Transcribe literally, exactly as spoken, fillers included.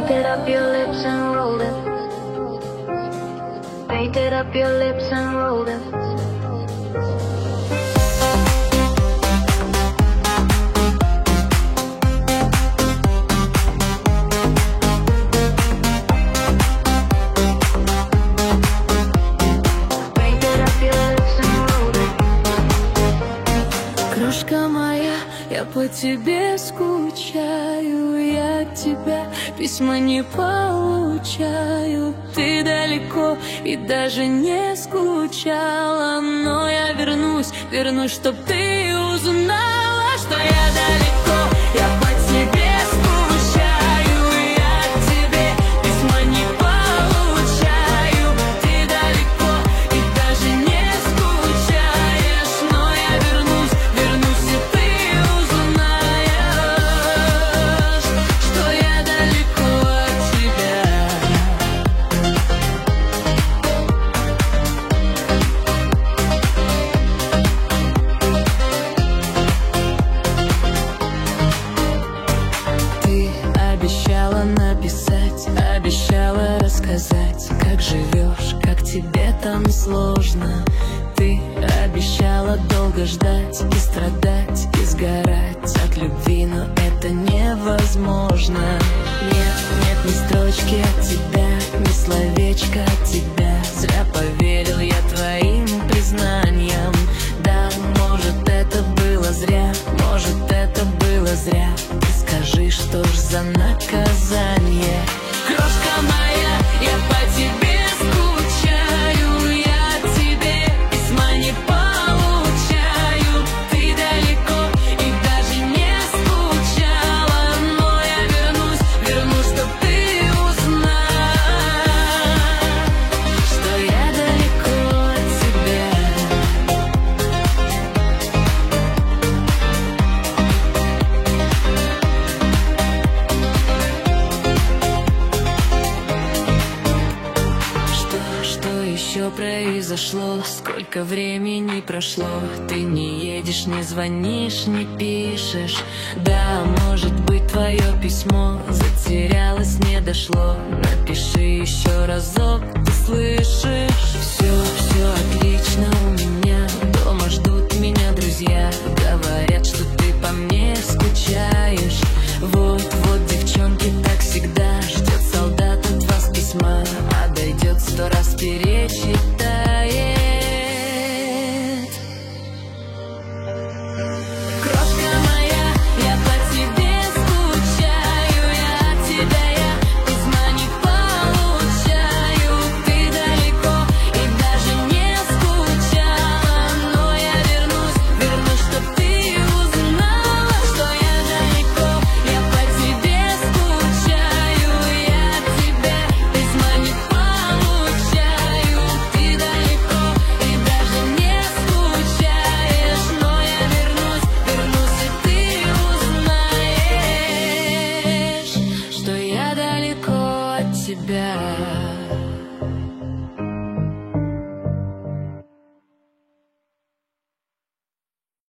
Painted up your lips and rolled it. Painted up your lips and rolled it. Крошка моя, я по тебе скучаю, я от тебя письма не получаю. Ты далеко и даже не скучала, но я вернусь, вернусь, чтоб ты узнала, что я далеко, я по тебе скучаю, я от тебя письма не получаю. Ты далеко и даже не скучаешь, но я вернусь, вернусь, и ты узнаешь, что я далеко от тебя. Ты обещала написать, обещала рассказать, как живешь, как тебе там сложно. Ты обещала долго ждать и страдать, и сгорать от любви, но это невозможно. Нет, нет ни строчки от тебя, ни словечка от тебя. Зря поверил я твоим признаниям. Да, может, это было зря, может, это было зря. Ты скажи, что ж за наказание? Крошка моя, я по тебе скучаю, я от тебя письма не получаю. Ты далеко и даже не скучала, но я вернусь, вернусь, чтоб ты узнала, что я далеко от тебя. Что, что еще произошло? Сколько времени прошло? Ты не едешь, не звонишь, не пишешь. Да, может быть, твое письмо затерялось, не дошло. Напиши еще разок, ты слышишь?